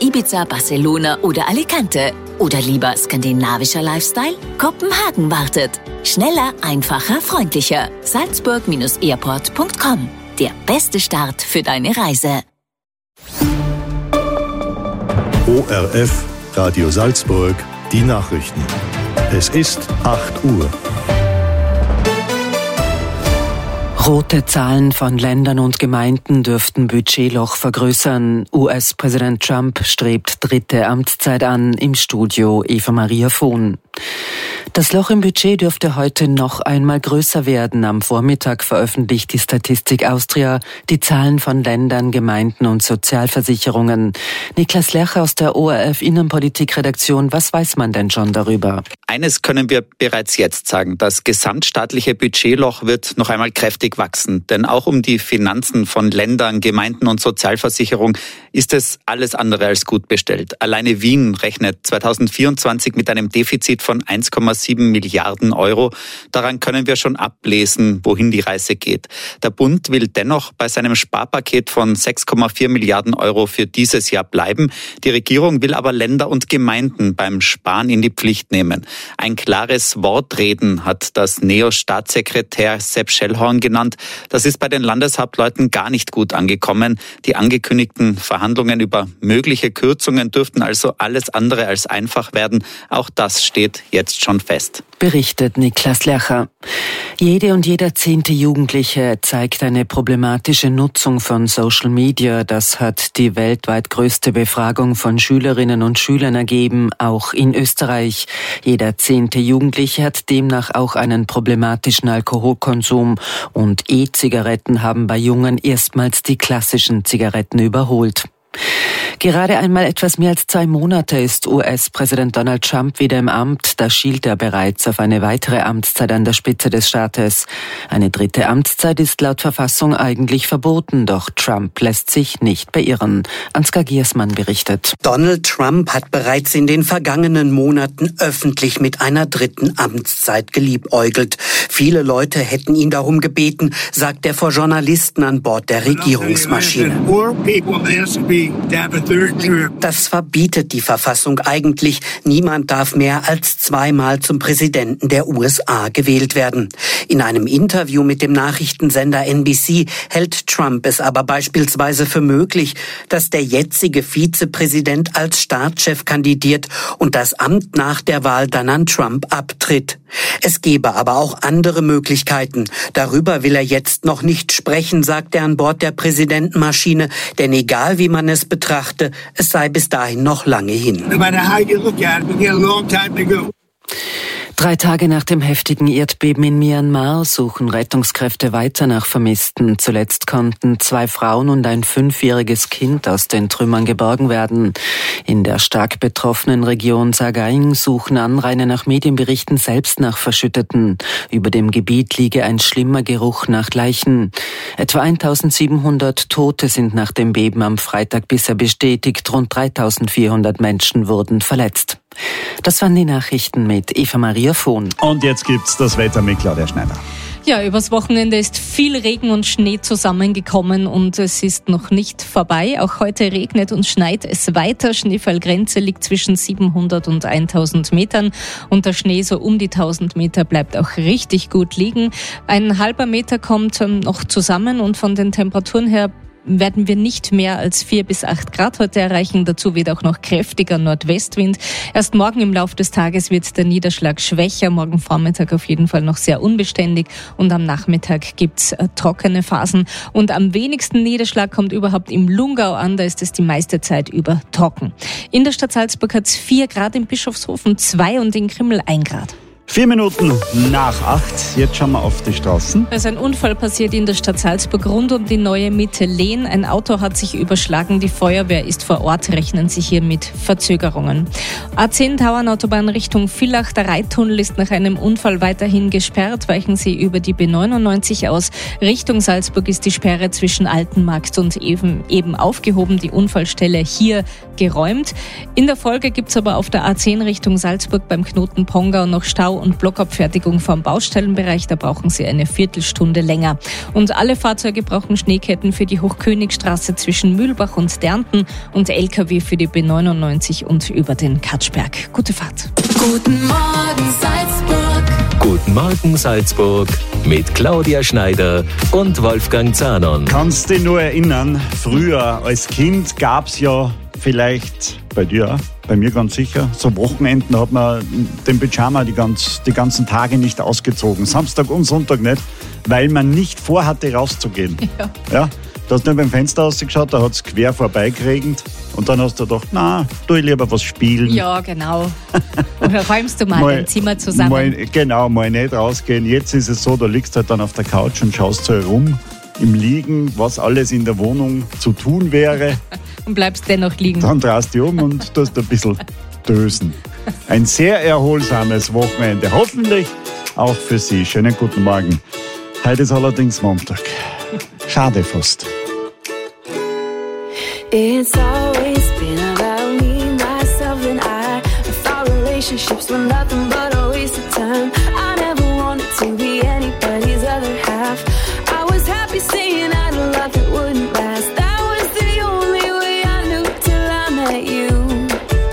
Ibiza, Barcelona oder Alicante? Oder lieber skandinavischer Lifestyle? Kopenhagen wartet. Schneller, einfacher, freundlicher. Salzburg-airport.com. Der beste Start für deine Reise. ORF Radio Salzburg, die Nachrichten. Es ist 8 Uhr. Rote Zahlen von Ländern und Gemeinden dürften Budgetloch vergrößern. US-Präsident Trump strebt 3. Amtszeit an. Im Studio Eva Maria Vohn. Das Loch im Budget dürfte heute noch einmal größer werden. Am Vormittag veröffentlicht die Statistik Austria die Zahlen von Ländern, Gemeinden und Sozialversicherungen. Niklas Lercher aus der ORF Innenpolitik-Redaktion, was weiß man denn schon darüber? Eines können wir bereits jetzt sagen. Das gesamtstaatliche Budgetloch wird noch einmal kräftig wachsen. Denn auch um die Finanzen von Ländern, Gemeinden und Sozialversicherung ist es alles andere als gut bestellt. Alleine Wien rechnet 2024 mit einem Defizit von 1,7 Milliarden Euro. Daran können wir schon ablesen, wohin die Reise geht. Der Bund will dennoch bei seinem Sparpaket von 6,4 Milliarden Euro für dieses Jahr bleiben. Die Regierung will aber Länder und Gemeinden beim Sparen in die Pflicht nehmen. Ein klares Wortreden hat das Neo-Staatssekretär Sepp Schellhorn genannt. Das ist bei den Landeshauptleuten gar nicht gut angekommen. Die angekündigten Verhandlungen über mögliche Kürzungen dürften also alles andere als einfach werden. Auch das steht jetzt schon fest. Berichtet Niklas Lercher. Jede und jeder 10. Jugendliche zeigt eine problematische Nutzung von Social Media. Das hat die weltweit größte Befragung von Schülerinnen und Schülern ergeben, auch in Österreich. Jeder 10. Jugendliche hat demnach auch einen problematischen Alkoholkonsum und E-Zigaretten haben bei Jungen erstmals die klassischen Zigaretten überholt. Gerade einmal etwas mehr als 2 Monate ist US-Präsident Donald Trump wieder im Amt. Da schielt er bereits auf eine weitere Amtszeit an der Spitze des Staates. Eine 3. Amtszeit ist laut Verfassung eigentlich verboten, doch Trump lässt sich nicht beirren. Ansgar Giersmann berichtet. Donald Trump hat bereits in den vergangenen Monaten öffentlich mit einer 3. Amtszeit geliebäugelt. Viele Leute hätten ihn darum gebeten, sagt er vor Journalisten an Bord der Regierungsmaschine. Das verbietet die Verfassung eigentlich. Niemand darf mehr als 2-mal zum Präsidenten der USA gewählt werden. In einem Interview mit dem Nachrichtensender NBC hält Trump es aber beispielsweise für möglich, dass der jetzige Vizepräsident als Staatschef kandidiert und das Amt nach der Wahl dann an Trump abtritt. Es gebe aber auch andere Möglichkeiten. Darüber will er jetzt noch nicht sprechen, sagt er an Bord der Präsidentenmaschine, denn egal wie man es betrachte, es sei bis dahin noch lange hin. 3 Tage nach dem heftigen Erdbeben in Myanmar suchen Rettungskräfte weiter nach Vermissten. Zuletzt konnten 2 Frauen und ein 5-jähriges Kind aus den Trümmern geborgen werden. In der stark betroffenen Region Sagaing suchen Anrainer nach Medienberichten selbst nach Verschütteten. Über dem Gebiet liege ein schlimmer Geruch nach Leichen. Etwa 1700 Tote sind nach dem Beben am Freitag bisher bestätigt. Rund 3400 Menschen wurden verletzt. Das waren die Nachrichten mit Eva Maria Vohn. Und jetzt gibt's das Wetter mit Claudia Schneider. Ja, übers Wochenende ist viel Regen und Schnee zusammengekommen und es ist noch nicht vorbei. Auch heute regnet und schneit es weiter. Schneefallgrenze liegt zwischen 700 und 1000 Metern und der Schnee so um die 1000 Meter bleibt auch richtig gut liegen. Ein halber Meter kommt noch zusammen und von den Temperaturen her werden wir nicht mehr als 4 bis 8 Grad heute erreichen. Dazu wird auch noch kräftiger Nordwestwind. Erst morgen im Laufe des Tages wird der Niederschlag schwächer. Morgen Vormittag auf jeden Fall noch sehr unbeständig und am Nachmittag gibt's trockene Phasen. Und am wenigsten Niederschlag kommt überhaupt im Lungau an. Da ist es die meiste Zeit über trocken. In der Stadt Salzburg hat's 4 Grad, in Bischofshofen 2 und in Krimml 1 Grad. 4 Minuten nach 8. Jetzt schauen wir auf die Straßen. Es ist ein Unfall passiert in der Stadt Salzburg rund um die neue Mitte Lehn. Ein Auto hat sich überschlagen. Die Feuerwehr ist vor Ort, rechnen sich hier mit Verzögerungen. A10 Tauernautobahn Richtung Villach. Der Reittunnel ist nach einem Unfall weiterhin gesperrt. Weichen Sie über die B99 aus. Richtung Salzburg ist die Sperre zwischen Altenmarkt und eben aufgehoben. Die Unfallstelle hier geräumt. In der Folge gibt's aber auf der A10 Richtung Salzburg beim Knoten Pongau noch Stau Bau- und Blockabfertigung vom Baustellenbereich, da brauchen Sie eine Viertelstunde länger. Und alle Fahrzeuge brauchen Schneeketten für die Hochkönigstraße zwischen Mühlbach und Dernten und LKW für die B99 und über den Katschberg. Gute Fahrt. Guten Morgen Salzburg. Guten Morgen Salzburg mit Claudia Schneider und Wolfgang Zahnon. Kannst du dich nur erinnern, früher als Kind gab es ja vielleicht bei dir, bei mir ganz sicher, so Wochenenden hat man den Pyjama die ganzen Tage nicht ausgezogen, Samstag und Sonntag nicht, weil man nicht vorhatte rauszugehen. Ja? Du hast nur beim Fenster rausgeschaut, da hat es quer vorbeigeregnet und dann hast du gedacht, na, tu ich lieber was spielen. Ja, genau. Oder räumst du mal dein Zimmer zusammen. Mal nicht rausgehen. Jetzt ist es so, du liegst halt dann auf der Couch und schaust so herum im Liegen, was alles in der Wohnung zu tun wäre. Und bleibst dennoch liegen. Dann drehst du dich um und tust ein bisschen dösen. Ein sehr erholsames Wochenende. Hoffentlich auch für Sie. Schönen guten Morgen. Heute ist allerdings Montag. Schade fast. It's always been about me, myself and I thought relationships were nothing but a waste of time. I never wanted to be anybody's other half. I was happy saying I had a love that wouldn't last. That was the only way I knew till I met you.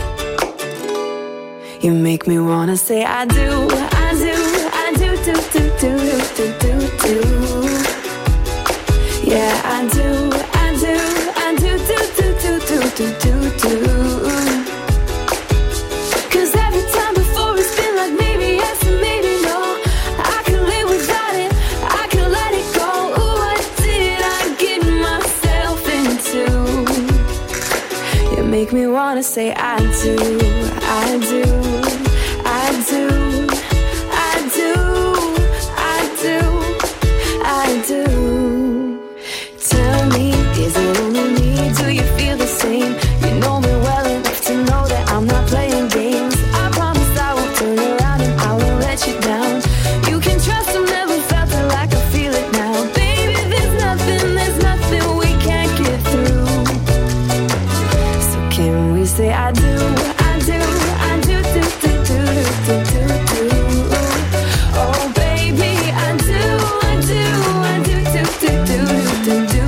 You make me wanna say I do, I do, I do, do, do, do, do, do, do. Yeah, I do, I do, I do, do, do, do, do, do, do. Cause every time before it's been like maybe yes and maybe no. I can live without it, I can let it go. Ooh, what did I get myself into? You make me wanna say I do, I do, I do, I do, I do, I do. Tell me, is it only me? Do you feel the same? You know me well enough to know that I'm not playing games. I promise I won't turn around and I won't let you down. You can trust I've never felt it like I feel it now. Baby, there's nothing we can't get through. So can we say I do, I do, I do, do, do, do, do, do, do. Oh baby, I do, I do, I do, do, do, do, do, do.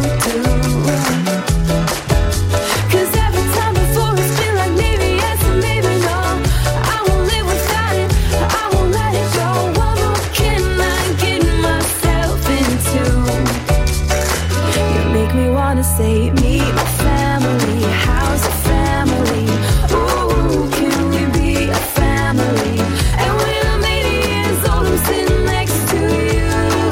Say meet my family, how's your family? Ooh, can we be a family? And when I'm 80 years old, I'm sitting next to you.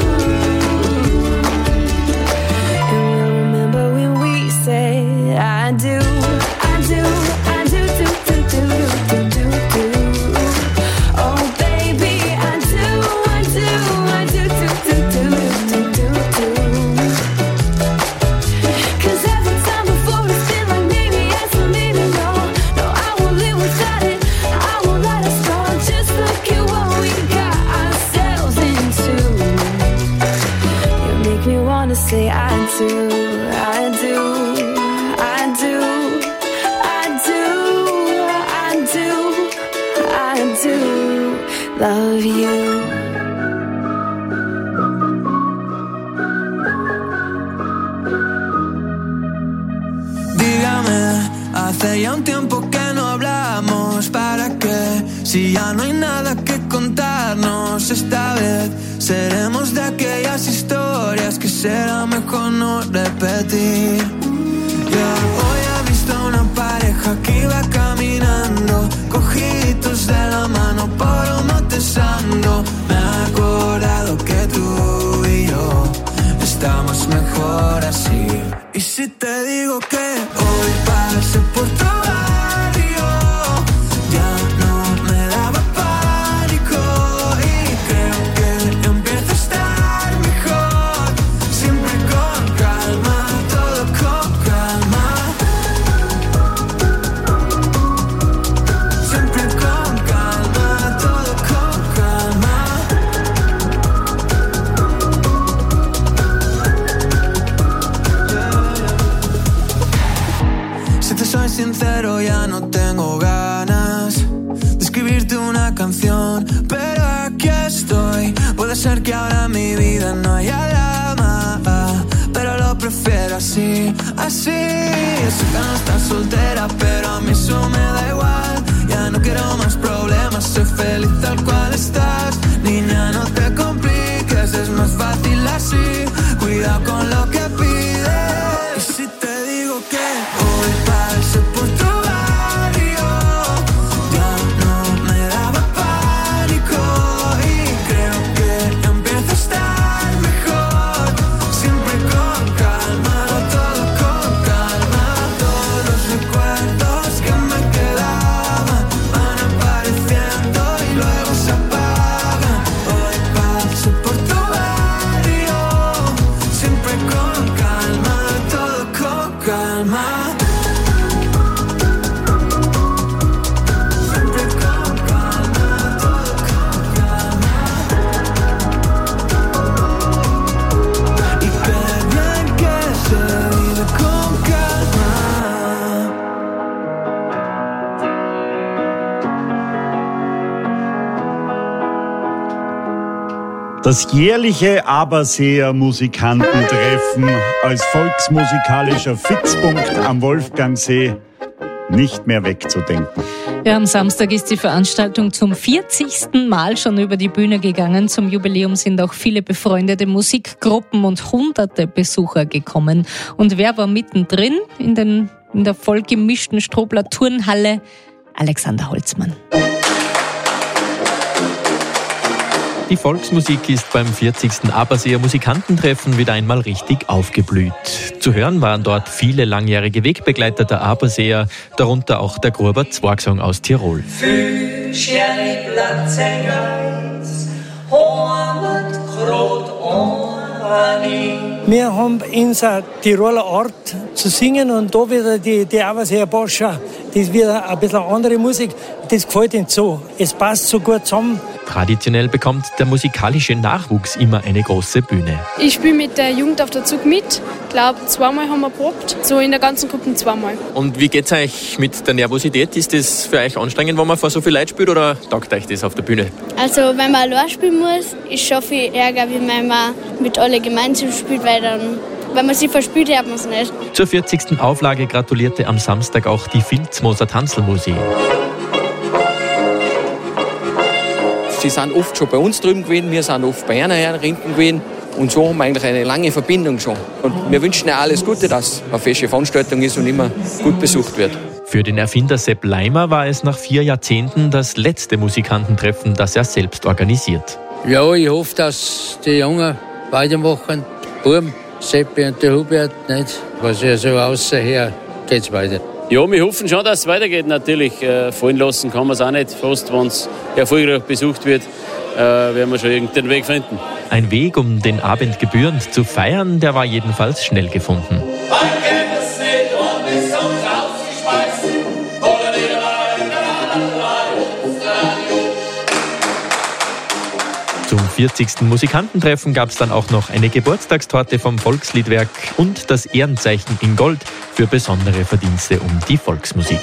And we'll remember when we said I do, I do, I do, do, do, do, do, do, do. Oh baby, I do, I do, I do, do, do, do, do, do, do. Say I do, I do, I do, I do, I do, I do love you. Dígame, hace ya un tiempo que no hablamos. ¿Para qué? Si ya no hay nada que contarnos. Esta vez seremos de aquellas historias que será mejor no repetir. Hoy he visto a una pareja que iba caminando, cogiditos de la mano por un matezando. Me he acordado que tú y yo estamos mejor así. Y si te digo que hoy pasé por tu barrio, ya no me daba pánico y creo que empieza a estar mejor. Siempre con calma, todo con calma. que no haya drama, pero lo prefiero así, así. Sé que no estás soltera, pero a mí eso me da igual. Ya no quiero más problemas, soy feliz tal cual estás. Niña, no te compliques, es más fácil así. Cuidado con lo que pides. Y si te digo que hoy pasé por tu barrio, ya no me daba pánico. Y creo que ya empieza a estar mejor. Siempre con calma, todo con calma. Todos los recuerdos que me quedaban van apareciendo y luego se apagan. Hoy pasé por tu barrio, siempre con calma, todo con calma. Siempre con calma, todo con calma. Y qué bien que se vive con calma. Das jährliche Aberseer Musikantentreffen als volksmusikalischer Fixpunkt am Wolfgangsee nicht mehr wegzudenken. Ja, am Samstag ist die Veranstaltung zum 40. Mal schon über die Bühne gegangen. Zum Jubiläum sind auch viele befreundete Musikgruppen und hunderte Besucher gekommen. Und wer war mittendrin in der voll gemischten Strobler Turnhalle? Alexander Holzmann. Die Volksmusik ist beim 40. Aberseer Musikantentreffen wieder einmal richtig aufgeblüht. Zu hören waren dort viele langjährige Wegbegleiter der Aberseer, darunter auch der Gruber Zwargsong aus Tirol. Wir haben unsere Tiroler Art zu singen und da wieder die Aberseer Boscha, das ist wieder ein bisschen andere Musik, das gefällt uns so. Es passt so gut zusammen. Traditionell bekommt der musikalische Nachwuchs immer eine große Bühne. Ich spiele mit der Jugend auf der Zug mit. Ich glaube, 2-mal haben wir probt. So in der ganzen Gruppe 2-mal. Und wie geht's euch mit der Nervosität? Ist das für euch anstrengend, wenn man vor so viel Leuten spielt, oder taugt euch das auf der Bühne? Also, wenn man allein spielen muss, ist schon viel Ärger, wie wenn man mit allen gemeinsam spielt, weil dann, wenn man sich verspielt, hört man es nicht. Zur 40. Auflage gratulierte am Samstag auch die Vilzmoser Tanzelmusik. Sie sind oft schon bei uns drüben gewesen, wir sind oft bei einer Herren gewesen und so haben wir eigentlich eine lange Verbindung schon. Und wir wünschen ja alles Gute, dass eine feste Veranstaltung ist und immer gut besucht wird. Für den Erfinder Sepp Leimer war es nach 4 Jahrzehnten das letzte Musikantentreffen, das er selbst organisiert. Ja, ich hoffe, dass die Jungen weitermachen. Buben, Seppi und der Hubert, nicht? Was ja so außerher geht's weiter. Ja, wir hoffen schon, dass es weitergeht natürlich. Fallen lassen kann man es auch nicht. Fast, wenn es erfolgreich besucht wird, werden wir schon irgendeinen Weg finden. Ein Weg, um den Abend gebührend zu feiern, der war jedenfalls schnell gefunden. Zum 40. Musikantentreffen gab es dann auch noch eine Geburtstagstorte vom Volksliedwerk und das Ehrenzeichen in Gold für besondere Verdienste um die Volksmusik.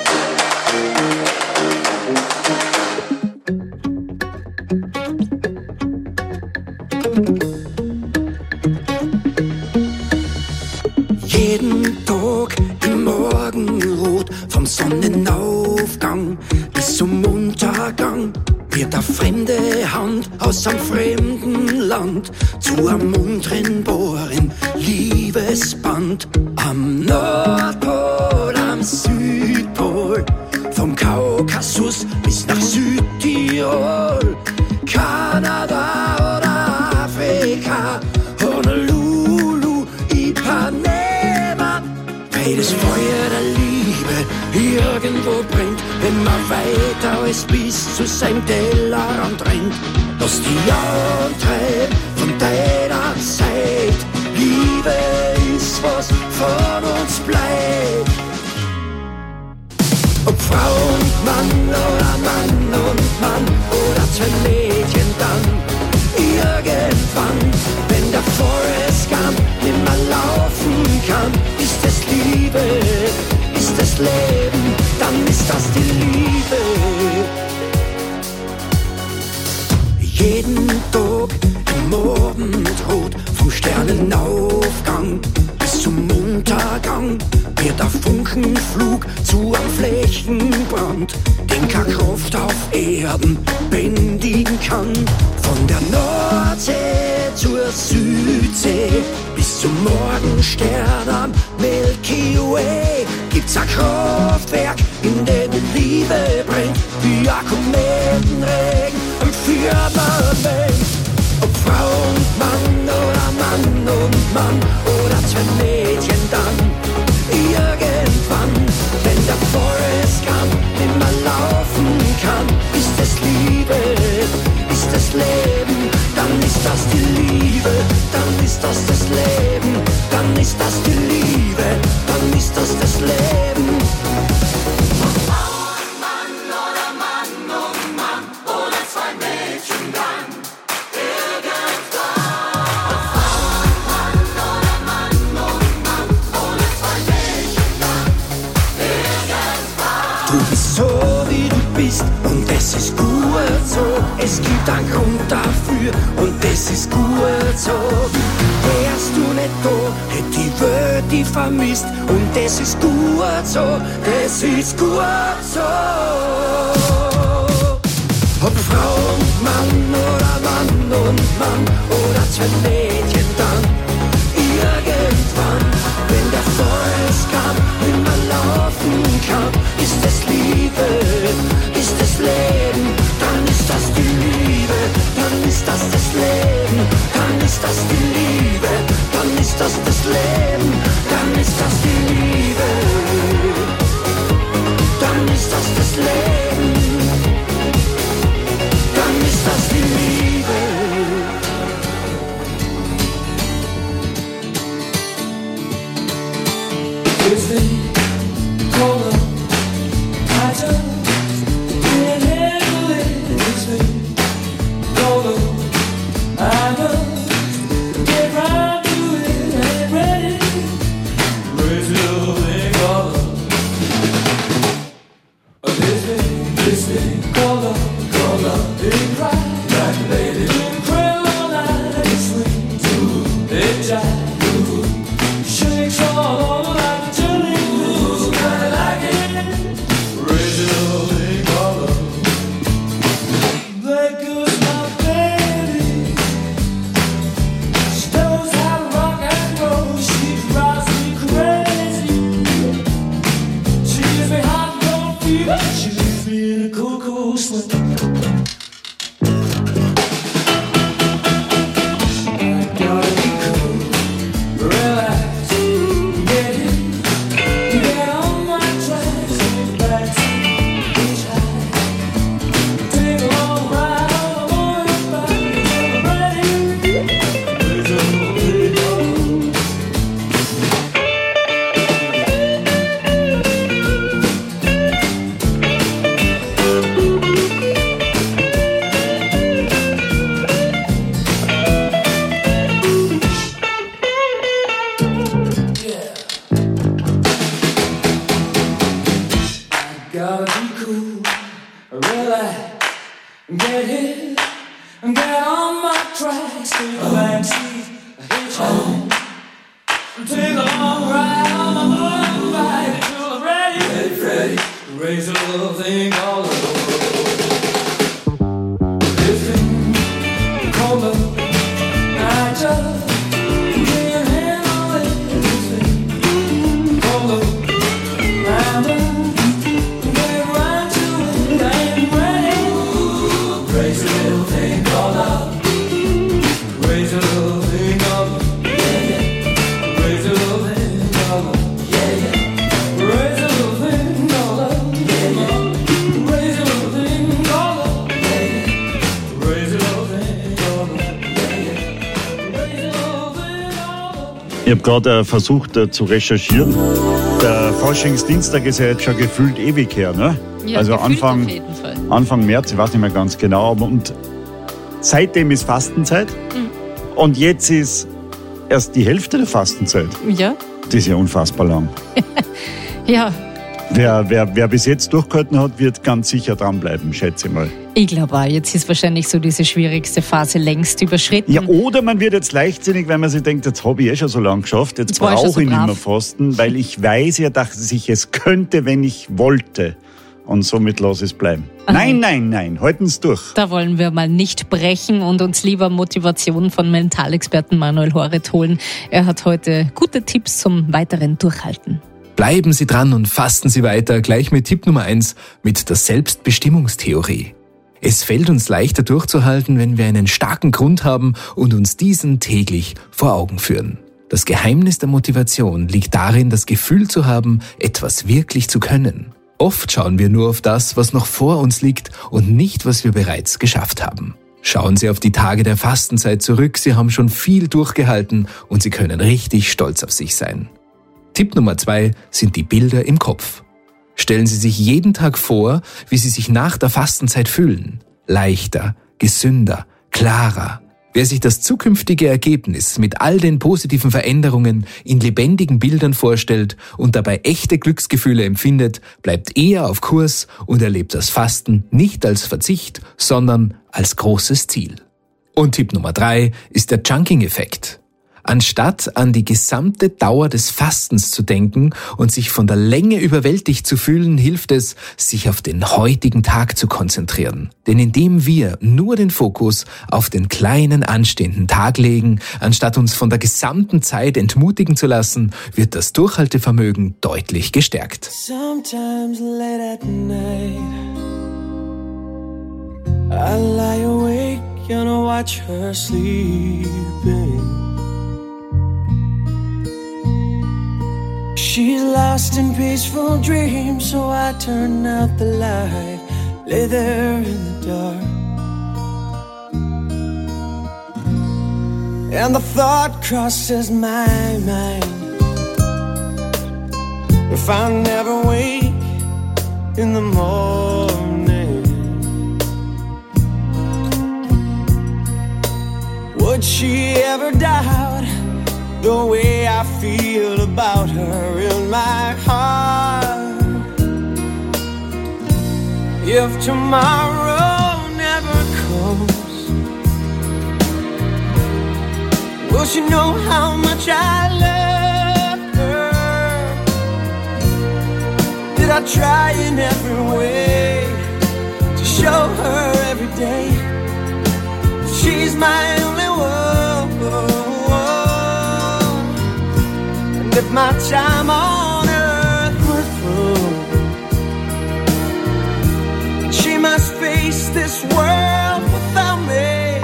Jeden Tag im Morgenrot, vom Sonnenaufgang bis zum Untergang, wird eine fremde Hand aus einem fremden Land zu einem untrennbaren Liebesband. Am Nordpol, am Südpol, vom Kaukasus bis nach Südtirol, Kanada oder Afrika, Honolulu, Ipanema, weil das Feuer der Liebe irgendwo brennt, wenn man weiter als bis zu seinem Tellerrand rennt. Lass die antreiben von deiner Zeit, Liebe ist was von uns bleibt. Ob Frau und Mann oder Mann und Mann oder 2 Mädchen dann, irgendwann, wenn der Forrest Gump nimmer laufen kann, ist es Liebe, ist es Leben, dann ist das die Liebe. Jeden Tag im Morgenrot, Brand, den keine Kraft auf Erden bändigen kann. Von der Nordsee zur Südsee bis zum Morgenstern am Milky Way gibt's ein Kraftwerk, in dem Liebe brennt, wie ein Kometenregen am Firmament. Ob Frau und Mann oder Mann und Mann oder zwei Mädchen dann. Irgendwann, wenn der Forrest Gump nimmer laufen kann, ist es Liebe, ist es Leben, dann ist das die Liebe, dann ist das das Leben, dann ist das die Liebe, dann ist das das Leben. Mann oder Mann und Mann oder zwei Mädchen dann. Du bist so, wie du bist, und es ist gut so. Es gibt einen Grund dafür, und es ist gut so. Wärst du nicht da, hätt die Welt die vermisst, und es ist gut so, es ist gut so. Ob Frau und Mann oder Mann und Mann oder zwei Mädchen dann. Irgendwann, wenn der Forrest Gump nimmer laufen kann, ist es Liebe, ist es Leben, dann ist das die Liebe, dann ist das das Leben, dann ist das die Liebe, dann ist das das Leben, dann ist das die Liebe, dann ist das das Leben, dann ist das die Liebe. This thing called love, I just can't handle it. This thing called love, I must get right to it. I ain't ready. Crazy little thing called love. This thing called love, ain't right, right, lady. Been crazy all night, it swings, it jives, shakes all over like. Ich habe gerade versucht zu recherchieren. Der Faschingsdienstag ist ja jetzt schon gefühlt ewig her, ne? Ja, also auf jeden Fall. Anfang März, ich weiß nicht mehr ganz genau. Und seitdem ist Fastenzeit und jetzt ist erst die Hälfte der Fastenzeit. Ja. Das ist ja unfassbar lang. Ja. Wer bis jetzt durchgehalten hat, wird ganz sicher dranbleiben, schätze ich mal. Ich glaube auch, jetzt ist wahrscheinlich so diese schwierigste Phase längst überschritten. Ja, oder man wird jetzt leichtsinnig, weil man sich denkt, jetzt habe ich schon so lange geschafft, jetzt brauche ich nicht mehr fasten, weil ich weiß ja, dass ich es könnte, wenn ich wollte. und somit lass es bleiben. Nein, halten's durch. Da wollen wir mal nicht brechen und uns lieber Motivation von Mentalexperten Manuel Horet holen. Er hat heute gute Tipps zum weiteren Durchhalten. Bleiben Sie dran und fasten Sie weiter, gleich mit Tipp Nummer 1 mit der Selbstbestimmungstheorie. Es fällt uns leichter durchzuhalten, wenn wir einen starken Grund haben und uns diesen täglich vor Augen führen. Das Geheimnis der Motivation liegt darin, das Gefühl zu haben, etwas wirklich zu können. Oft schauen wir nur auf das, was noch vor uns liegt und nicht, was wir bereits geschafft haben. Schauen Sie auf die Tage der Fastenzeit zurück, Sie haben schon viel durchgehalten und Sie können richtig stolz auf sich sein. Tipp Nummer 2 sind die Bilder im Kopf. Stellen Sie sich jeden Tag vor, wie Sie sich nach der Fastenzeit fühlen. Leichter, gesünder, klarer. Wer sich das zukünftige Ergebnis mit all den positiven Veränderungen in lebendigen Bildern vorstellt und dabei echte Glücksgefühle empfindet, bleibt eher auf Kurs und erlebt das Fasten nicht als Verzicht, sondern als großes Ziel. Und Tipp Nummer 3 ist der Chunking-Effekt. Anstatt an die gesamte Dauer des Fastens zu denken und sich von der Länge überwältigt zu fühlen, hilft es, sich auf den heutigen Tag zu konzentrieren. Denn indem wir nur den Fokus auf den kleinen anstehenden Tag legen, anstatt uns von der gesamten Zeit entmutigen zu lassen, wird das Durchhaltevermögen deutlich gestärkt. Sometimes late at night I lie awake and I watch her sleeping. She's lost in peaceful dreams, so I turn out the light, lay there in the dark. And the thought crosses my mind, if I never wake in the morning, would she ever doubt the way I feel about her in my heart? If tomorrow never comes, will she know how much I love her? Did I try in every way to show her every day she's my only one? If my time on earth were through, she must face this world without me.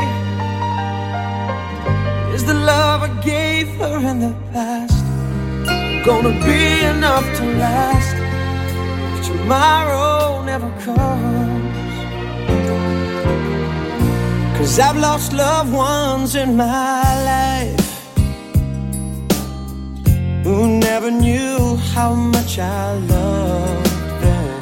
Is the love I gave her in the past gonna be enough to last if tomorrow never comes? 'Cause I've lost loved ones in my life who never knew how much I loved them.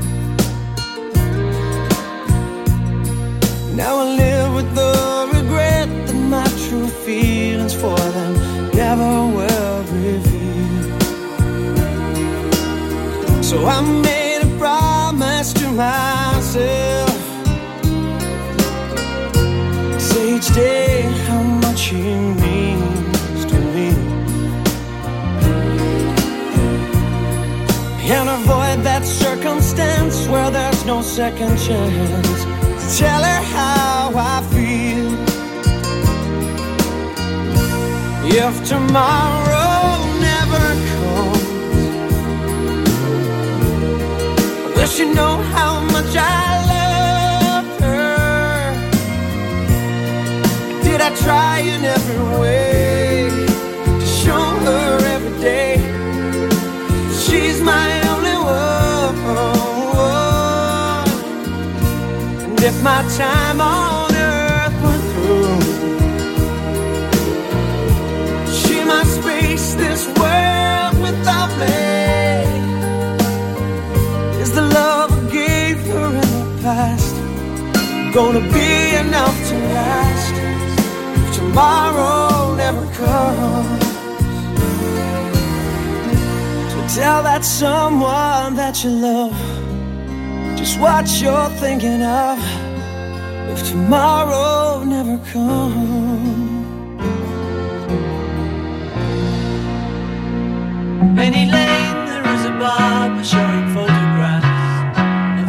Now I live with the regret that my true feelings for them never were revealed. So I made a promise to myself, say each day how much he means to me, and avoid that circumstance where there's no second chance to tell her how I feel. If tomorrow never comes, will she know how much I love her? Did I try in every way to show her every day she's my only one? And if my time on earth were through, she must face this world without me. Is the love I gave her in the past gonna be enough to last if tomorrow never comes? Tell that someone that you love just what you're thinking of if tomorrow never comes. Penny Lane, there is a barber showing photographs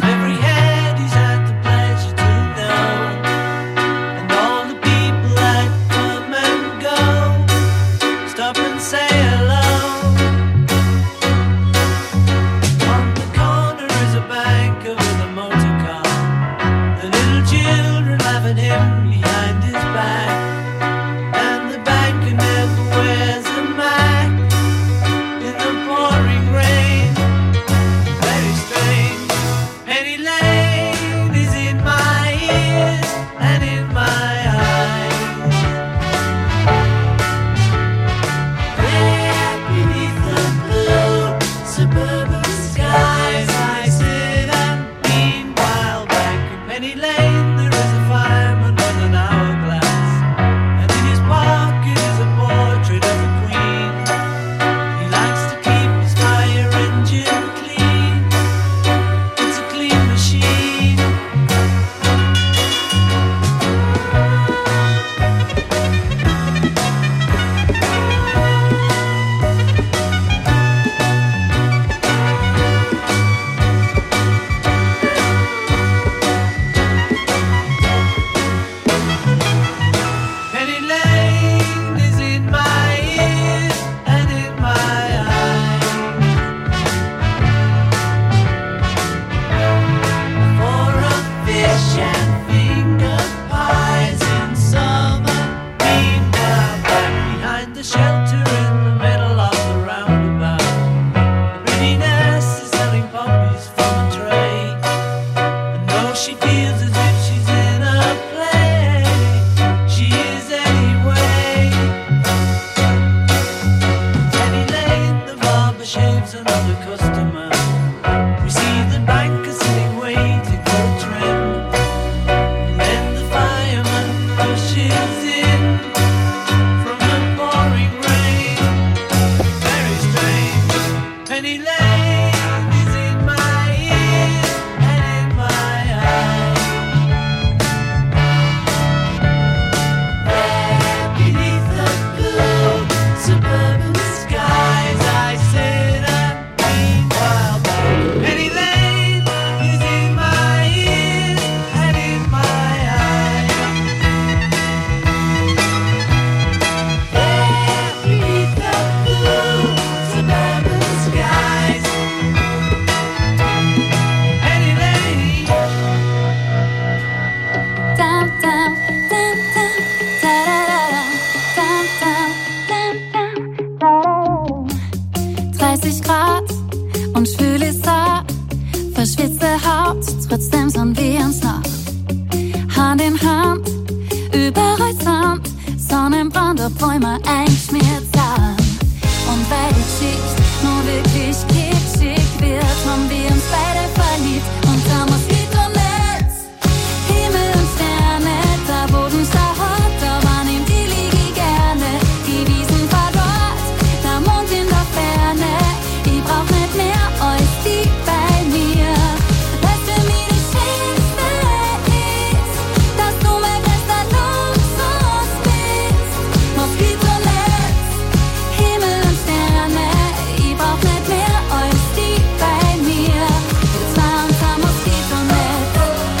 einmal einschmiert haben. Und weil die Geschichte nur wirklich kitschig wird, haben wir uns beide verliebt unter Moskitonetz. Himmel und Sterne, der Boden starrt, da wahrnehmen die Liege gerne. Die Wiesen verdorrt, der Mond in der Ferne. Ich brauch nicht mehr als die bei mir. Was für mich das Schönste ist, dass du mein größter Luxus bist. Moskitonetz, Himmel und Sterne, ich brauch nicht mehr als die bei mir. Wir zwei unter Moskitonetz.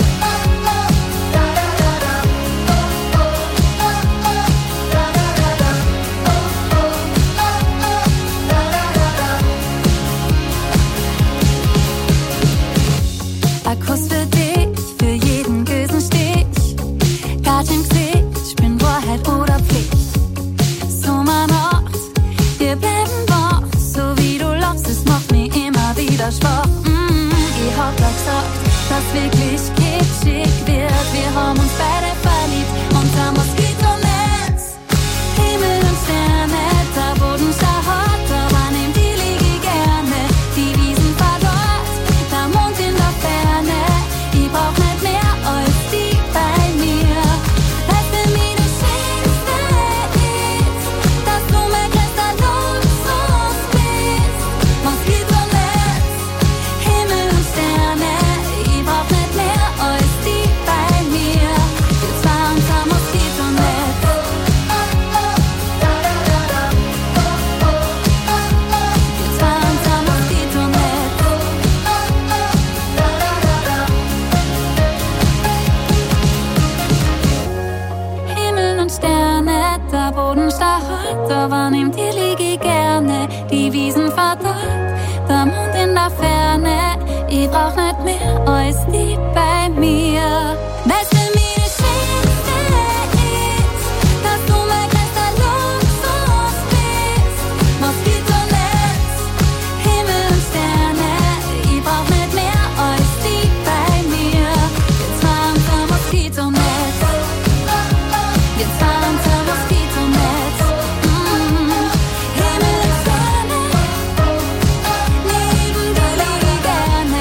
Ein Kuss für dich, für jeden bösen Stich. Gatsch im Gesicht, bin Wahrheit oder Pflicht. Sommernacht, wir bleiben wach, so wie du lachst, es macht mich immer wieder schwach. Ich hab doch gesagt, dass wirklich kitschig wird. Wir haben uns beide verliebt unter Moskitonetz. Himmel und Sterne, der Boden starrt, da wahrnehmen die Liege gerne. Die Wiesen verdorrt, der Mond in der Ferne. Ich brauch nicht mehr als die bei mir. Was für mich das Schönste ist, dass du mein größter Luxus bist. Moskitonetz, Himmel und Sterne, ich brauch nicht mehr als die bei mir. Wir zwei unter Moskitonetz. Wir zwei unter Moskitonetz. Himmel und Sterne, der Boden starrt, da wahrnimmt die Liege gerne. Die Wiesen verdorrt, der Mond in der Ferne. Ich brauch nicht mehr als die bei mir. Was für mich das Schönste ist, dass du mein größter Luxus bist. Moskitonetz, Himmel und Sterne, ich brauch nicht mehr als die bei mir. Wir zwei unter Moskitonetz. Wir zwei unter Moskitonetz. Himmel und Sterne, neben der Liege gerne.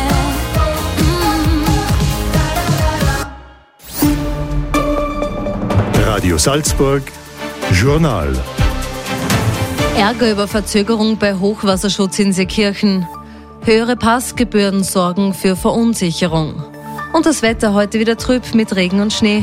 Radio Salzburg, Journal. Ärger über Verzögerung bei Hochwasserschutz in Seekirchen. Höhere Passgebühren sorgen für Verunsicherung. Und das Wetter heute wieder trüb mit Regen und Schnee.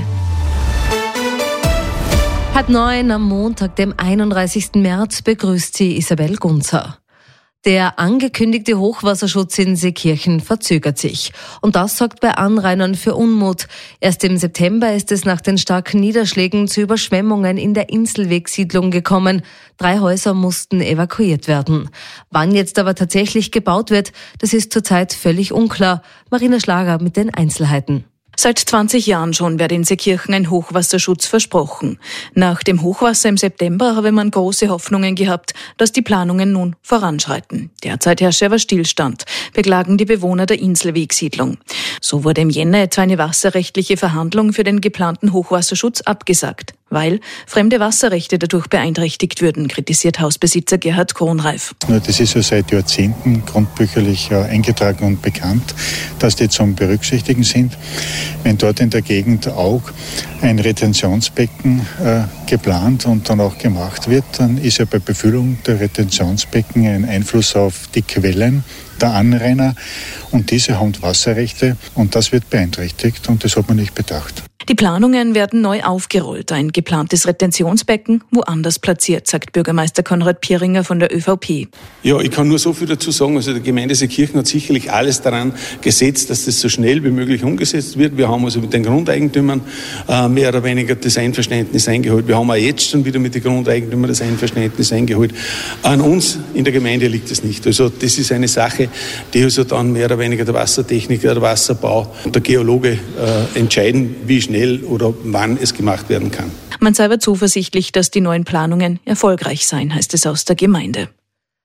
8:30 am Montag, dem 31. März, begrüßt sie Isabel Gunzer. Der angekündigte Hochwasserschutz in Seekirchen verzögert sich. Und das sorgt bei Anrainern für Unmut. Erst im September ist es nach den starken Niederschlägen zu Überschwemmungen in der Inselwegsiedlung gekommen. 3 Häuser mussten evakuiert werden. Wann jetzt aber tatsächlich gebaut wird, das ist zurzeit völlig unklar. Marina Schlager mit den Einzelheiten. Seit 20 Jahren schon wird in Seekirchen ein Hochwasserschutz versprochen. Nach dem Hochwasser im September habe man große Hoffnungen gehabt, dass die Planungen nun voranschreiten. Derzeit herrsche aber Stillstand, beklagen die Bewohner der Inselwegsiedlung. So wurde im Jänner etwa eine wasserrechtliche Verhandlung für den geplanten Hochwasserschutz abgesagt, weil fremde Wasserrechte dadurch beeinträchtigt würden, kritisiert Hausbesitzer Gerhard Kronreif. Das ist ja seit Jahrzehnten grundbücherlich eingetragen und bekannt, dass die zum Berücksichtigen sind. Wenn dort in der Gegend auch ein Retentionsbecken geplant und dann auch gemacht wird, dann ist ja bei Befüllung der Retentionsbecken ein Einfluss auf die Quellen der Anrainer und diese haben Wasserrechte und das wird beeinträchtigt und das hat man nicht bedacht. Die Planungen werden neu aufgerollt. Ein geplantes Retentionsbecken woanders platziert, sagt Bürgermeister Konrad Pieringer von der ÖVP. Ja, ich kann nur so viel dazu sagen. Also die Gemeinde Seekirchen hat sicherlich alles daran gesetzt, dass das so schnell wie möglich umgesetzt wird. Wir haben also mit den Grundeigentümern mehr oder weniger das Einverständnis eingeholt. Wir haben auch jetzt schon wieder mit den Grundeigentümern das Einverständnis eingeholt. An uns in der Gemeinde liegt es nicht. Also das ist eine Sache, die also dann mehr oder weniger der Wassertechniker, der Wasserbau und der Geologe entscheiden, wie schnell oder wann es gemacht werden kann. Man sei aber zuversichtlich, dass die neuen Planungen erfolgreich seien, heißt es aus der Gemeinde.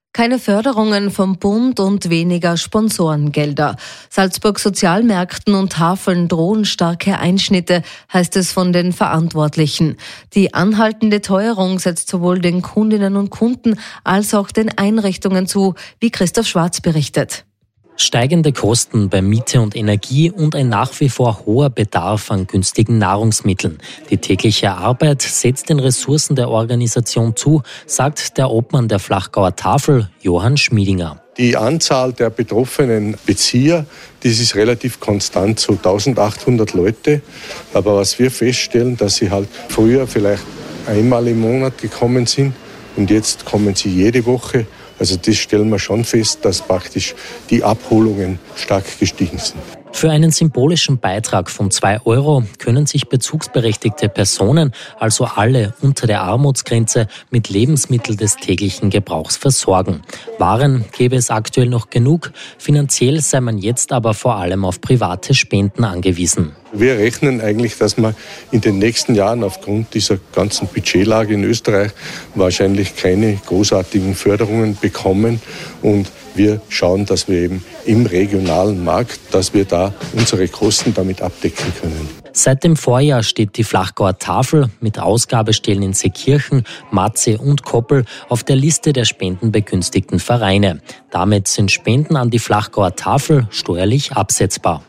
Keine Förderungen vom Bund und weniger Sponsorengelder. Salzburg Sozialmärkten und Tafeln drohen starke Einschnitte, heißt es von den Verantwortlichen. Die anhaltende Teuerung setzt sowohl den Kundinnen und Kunden als auch den Einrichtungen zu, wie Christoph Schwarz berichtet. Steigende Kosten bei Miete und Energie und ein nach wie vor hoher Bedarf an günstigen Nahrungsmitteln. Die tägliche Arbeit setzt den Ressourcen der Organisation zu, sagt der Obmann der Flachgauer Tafel, Johann Schmiedinger. Die Anzahl der betroffenen Bezieher, das ist relativ konstant, so 1800 Leute. Aber was wir feststellen, dass sie halt früher vielleicht einmal im Monat gekommen sind und jetzt kommen sie jede Woche. Also das stellen wir schon fest, dass praktisch die Abholungen stark gestiegen sind. Für einen symbolischen Beitrag von 2 € können sich bezugsberechtigte Personen, also alle unter der Armutsgrenze, mit Lebensmitteln des täglichen Gebrauchs versorgen. Waren gäbe es aktuell noch genug, finanziell sei man jetzt aber vor allem auf private Spenden angewiesen. Wir rechnen eigentlich, dass wir in den nächsten Jahren aufgrund dieser ganzen Budgetlage in Österreich wahrscheinlich keine großartigen Förderungen bekommen und wir schauen, dass wir eben im regionalen Markt, dass wir da unsere Kosten damit abdecken können. Seit dem Vorjahr steht die Flachgauer Tafel mit Ausgabestellen in Seekirchen, Matze und Koppel auf der Liste der spendenbegünstigten Vereine. Damit sind Spenden an die Flachgauer Tafel steuerlich absetzbar.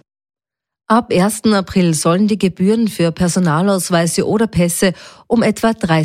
Ab 1. April sollen die Gebühren für Personalausweise oder Pässe um etwa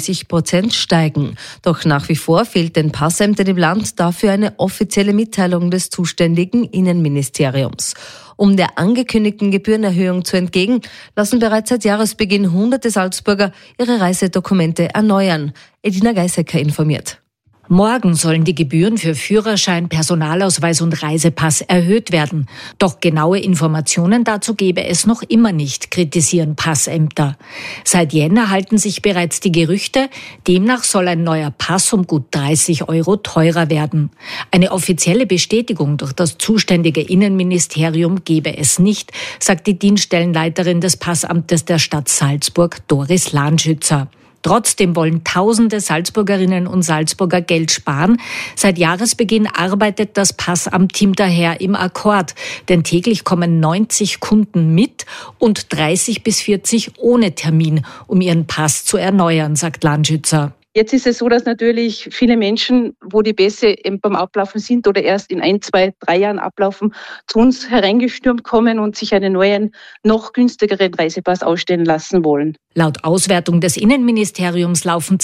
30% steigen. Doch nach wie vor fehlt den Passämtern im Land dafür eine offizielle Mitteilung des zuständigen Innenministeriums. Um der angekündigten Gebührenerhöhung zu entgehen, lassen bereits seit Jahresbeginn hunderte Salzburger ihre Reisedokumente erneuern. Edina Geisecker informiert. Morgen sollen die Gebühren für Führerschein, Personalausweis und Reisepass erhöht werden. Doch genaue Informationen dazu gebe es noch immer nicht, kritisieren Passämter. Seit Jänner halten sich bereits die Gerüchte, demnach soll ein neuer Pass um gut 30 € teurer werden. Eine offizielle Bestätigung durch das zuständige Innenministerium gebe es nicht, sagt die Dienststellenleiterin des Passamtes der Stadt Salzburg, Doris Lahnschützer. Trotzdem wollen tausende Salzburgerinnen und Salzburger Geld sparen. Seit Jahresbeginn arbeitet das Passamtteam daher im Akkord. Denn täglich kommen 90 Kunden mit und 30 bis 40 ohne Termin, um ihren Pass zu erneuern, sagt Lahnschützer. Jetzt ist es so, dass natürlich viele Menschen, wo die Pässe beim Ablaufen sind oder erst in 1, 2, 3 Jahren ablaufen, zu uns hereingestürmt kommen und sich einen neuen, noch günstigeren Reisepass ausstellen lassen wollen. Laut Auswertung des Innenministeriums laufen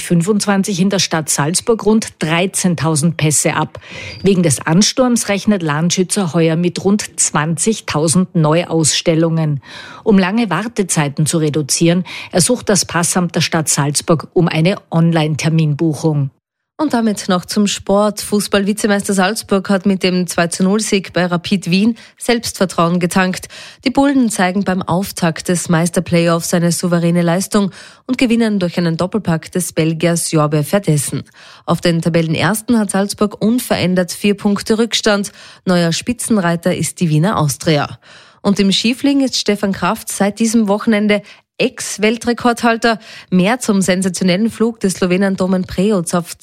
2025 in der Stadt Salzburg rund 13.000 Pässe ab. Wegen des Ansturms rechnet Lahnschützer heuer mit rund 20.000 Neuausstellungen. Um lange Wartezeiten zu reduzieren, ersucht das Passamt der Stadt Salzburg um eine Online-Terminbuchung. Und damit noch zum Sport. Fußball-Vizemeister Salzburg hat mit dem 2:0-Sieg bei Rapid Wien Selbstvertrauen getankt. Die Bullen zeigen beim Auftakt des Meisterplayoffs eine souveräne Leistung und gewinnen durch einen Doppelpack des Belgiers Jorbe Verdessen. Auf den Tabellenersten hat Salzburg unverändert 4 Punkte Rückstand. Neuer Spitzenreiter ist die Wiener Austria. Und im Skifliegen ist Stefan Kraft seit diesem Wochenende Ex-Weltrekordhalter. Mehr zum sensationellen Flug des Slowenen Domen Preoc auf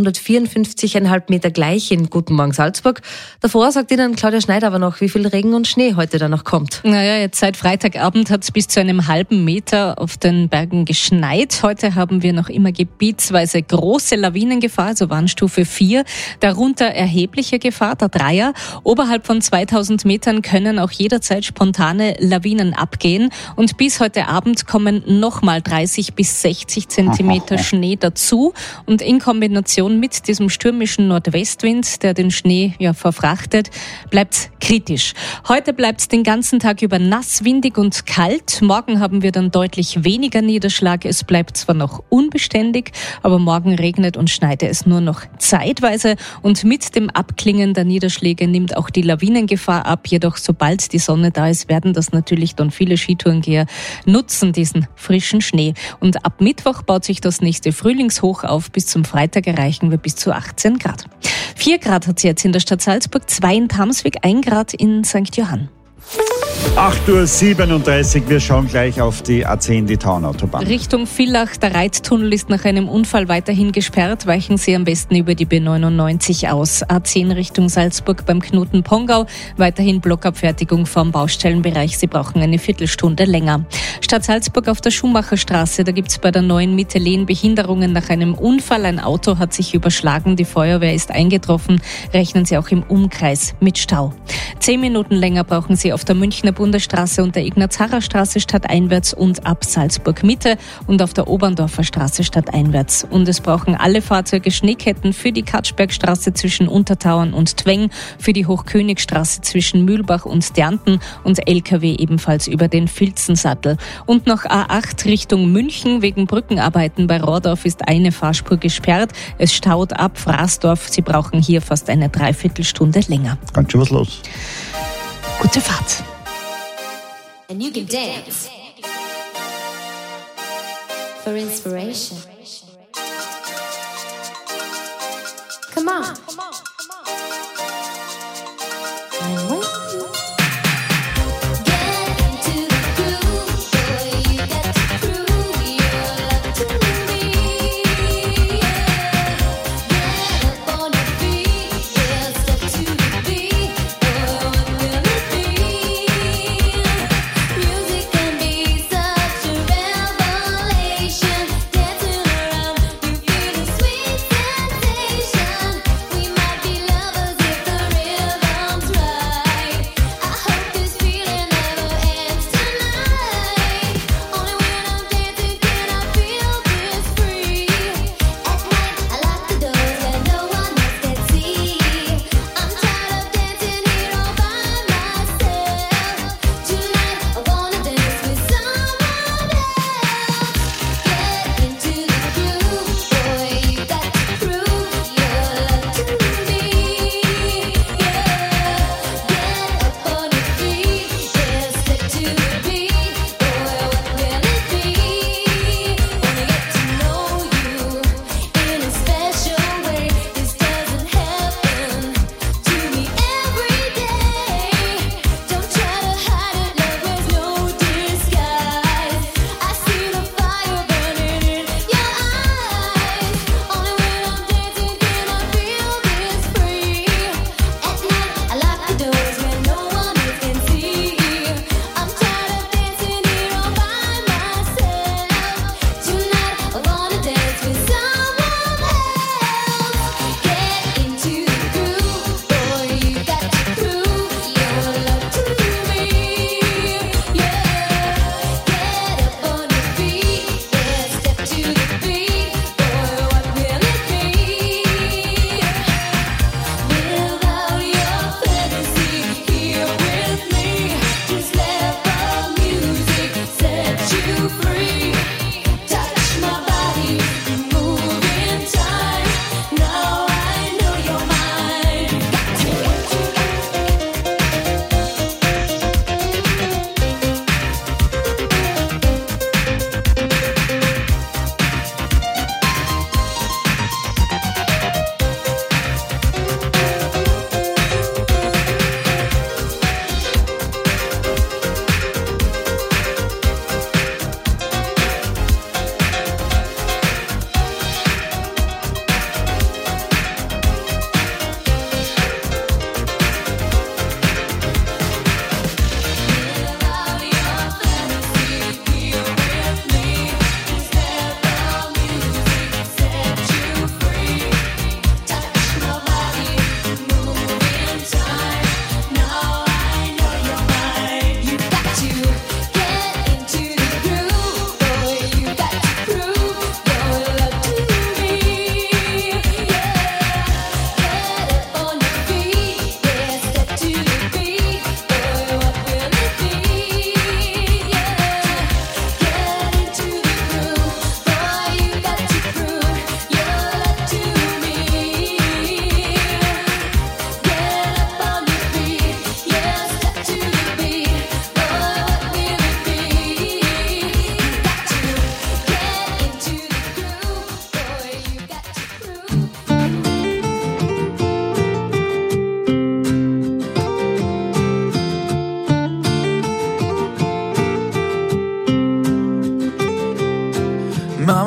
254,5 Meter gleich in Guten Morgen Salzburg. Davor sagt Ihnen Claudia Schneider aber noch, wie viel Regen und Schnee heute da noch kommt. Naja, jetzt seit Freitagabend hat es bis zu einem halben Meter auf den Bergen geschneit. Heute haben wir noch immer gebietsweise große Lawinengefahr, also Warnstufe 4. Darunter erhebliche Gefahr, der 3er. Oberhalb von 2000 Metern können auch jederzeit spontane Lawinen abgehen. Und bis heute Abend kommen nochmal 30 bis 60 Zentimeter Schnee dazu. Und in Kombination mit diesem stürmischen Nordwestwind, der den Schnee verfrachtet, bleibt's kritisch. Heute bleibt's den ganzen Tag über nass, windig und kalt. Morgen haben wir dann deutlich weniger Niederschlag. Es bleibt zwar noch unbeständig, aber morgen regnet und schneit es nur noch zeitweise. Und mit dem Abklingen der Niederschläge nimmt auch die Lawinengefahr ab. Jedoch sobald die Sonne da ist, werden das natürlich dann viele Skitourengeher nutzen, diesen frischen Schnee. Und ab Mittwoch baut sich das nächste Frühlingshoch auf. Bis zum Freitag erreichen wir bis zu 18 Grad. 4 Grad hat es jetzt in der Stadt Salzburg, 2 in Tamsweg, 1 Grad in St. Johann. 8:37 Uhr, wir schauen gleich auf die A10, die Taunautobahn. Richtung Villach, der Reittunnel ist nach einem Unfall weiterhin gesperrt. Weichen Sie am besten über die B99 aus. A10 Richtung Salzburg beim Knoten Pongau. Weiterhin Blockabfertigung vom Baustellenbereich. Sie brauchen eine Viertelstunde länger. Stadt Salzburg auf der Schumacherstraße. Da gibt es bei der neuen Mitte-Lehn Behinderungen nach einem Unfall. Ein Auto hat sich überschlagen. Die Feuerwehr ist eingetroffen. Rechnen Sie auch im Umkreis mit Stau. 10 Minuten länger brauchen Sie auf der Münchner Bundesstraße und der Ignaz-Harrer-Straße stadteinwärts und ab Salzburg-Mitte und auf der Oberndorfer Straße stadteinwärts. Und es brauchen alle Fahrzeuge Schneeketten für die Katschbergstraße zwischen Untertauern und Tweng, für die Hochkönigstraße zwischen Mühlbach und Dernten und LKW ebenfalls über den Filzensattel. Und noch A8 Richtung München. Wegen Brückenarbeiten bei Rohrdorf ist eine Fahrspur gesperrt. Es staut ab Fraßdorf. Sie brauchen hier fast eine Dreiviertelstunde länger. Ganz schön was los. Gute Fahrt. And you can dance for inspiration. Come on. And when you get into the groove, boy, you got to prove your love to me. Get up on your feet, yeah, step to the beat. Oh, what will it be? Music can be such a revelation. Dancing around, you feel a sweet sensation. We might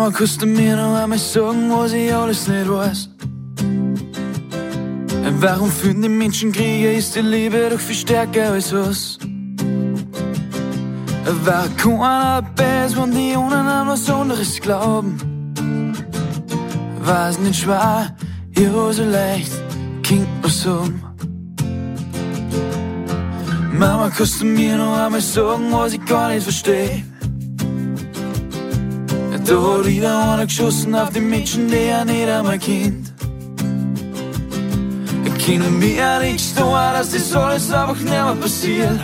Mama, kannst du mir noch einmal sagen, was ich alles nicht weiß? Warum führen die Menschen Kriege? Ist die Liebe doch viel stärker als was? Warum keiner dabei ist, wenn die anderen an was anderes glauben? War's nicht schwer, ja so leicht, Kind was sagen. Mama, kannst du mir noch einmal sagen, was ich gar nicht verstehe? Da hat wieder einer geschossen auf die Menschen, die er nicht einmal kennt. Können mir nichts tun, dass das alles einfach nicht mehr passiert.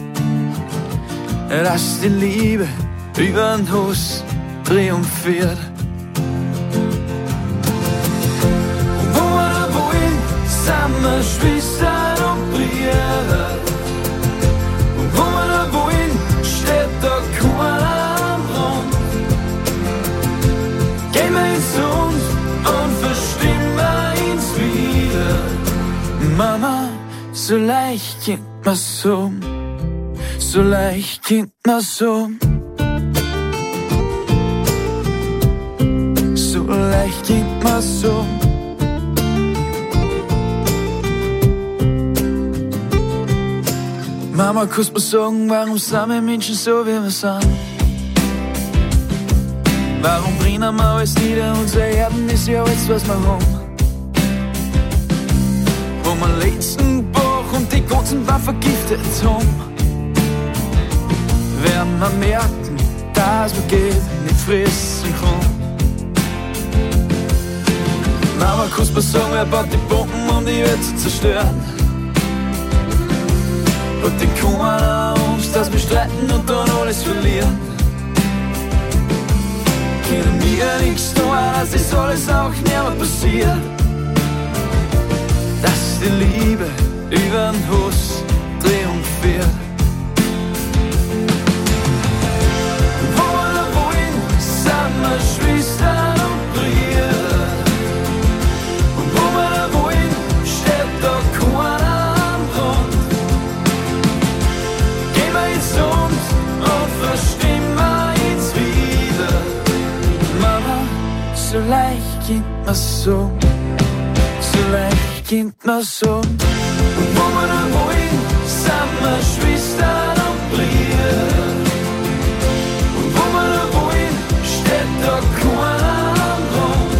Dass die Liebe über den Hass triumphiert. Und wo wir da wollen, sind wir Schwestern und Brüder. Und wo wir da wollen, steht da keiner am Rand. Gehen wir ins Land und verstimmen wir uns wieder. Mama, so leicht geht man's so, so leicht geht man's so. So leicht geht man's so. Mama, kannst mir sagen, warum sind wir Menschen so, wie wir sind? Warum brennen wir alles nieder? Unser Erden ist ja alles, was wir haben. Wo wir letzten Bach und die ganzen Waffen vergiftet haben, werden wir merken, dass man geht nicht fressen kann. Mama, kannst mir sagen, wer baut die Bomben, um die Welt zu zerstören? Hat die keiner Angst, dass wir streiten und dann alles verlieren? Können wir nichts tun, dass das alles auch nicht mehr passiert? Dass die Liebe über den Hass triumphiert. Wo wir da wollen, sind wir Schwestern und Brüder. Und wo wir da wollen, steht da keiner am Rand. Gehen wir ins Land und verstimmen wir uns wieder. Mama, so leicht geht mir's so, so leicht geht mir's so. Und wo wir da wollen, sind wir Schwestern und Brüder. Und wo wir da wollen, steht da keiner am Rand.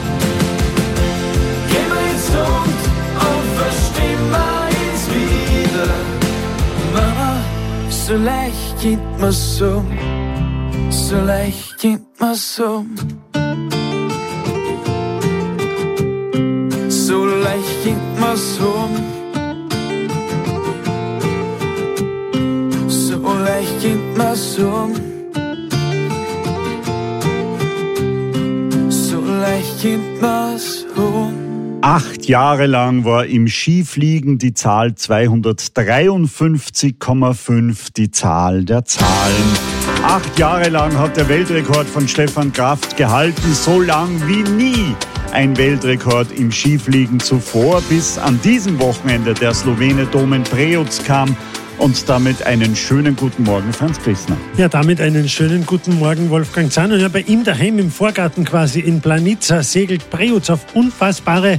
Gehen wir ins Land und verstimmen wir uns wieder. Mama, so leicht geht mir's so, so leicht geht mir's so. So leicht geht mir's so. So leicht geht mir's so. So leicht geht mir's so. 8 Jahre lang war im Skifliegen die Zahl 253,5 die Zahl der Zahlen. 8 Jahre lang hat der Weltrekord von Stefan Kraft gehalten, so lang wie nie ein Weltrekord im Skifliegen zuvor, bis an diesem Wochenende der Slowene Domen Prejoc kam. Und damit einen schönen guten Morgen, Franz Plesner. Ja, damit einen schönen guten Morgen, Wolfgang Zahn. Und ja, bei ihm daheim im Vorgarten quasi in Planica segelt Prejoc auf unfassbare